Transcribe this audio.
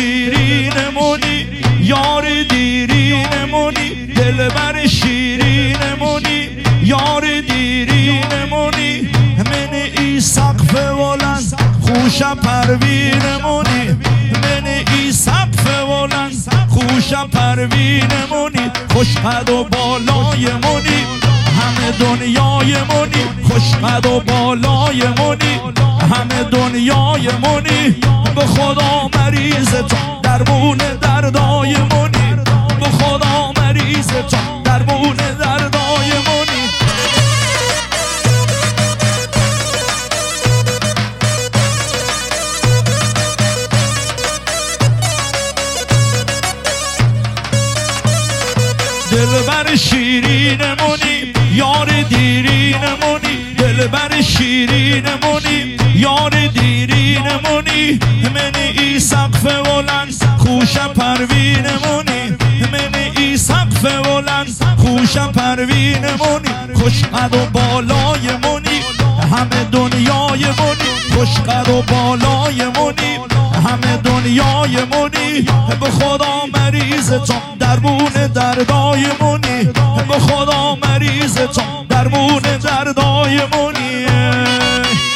شیرینمونی، یار دیرینمونی، دلبر شیرینمونی، یار دیرینمونی، من ای سقف بلند خوش پروینمونی، من ای سقف بلند خوش پروینمونی، خوش قد و بالایمونی، همه دنیایمونی، خوش قد و بالایمونی، همه دنیایمونی، به خدا مریض تو درمون دردایمونی، به خدا مریض تو درمون دردایمونی. دلبر شیرینمونی، یار دیرینمونی، دلبر شیرینمونی، یار دیرینمونی، من ای سقف بلند خوش پروینمونی، من ای سقف بلند خوش پروینمونی، خوش قد و بالایمونی، همه دنیایمونی، خوش قد و بالایمونی، همه دنیایمونی، به خدا مریض تو درمون دردایمونی، به خدا مریض تو درمون دردایمونی.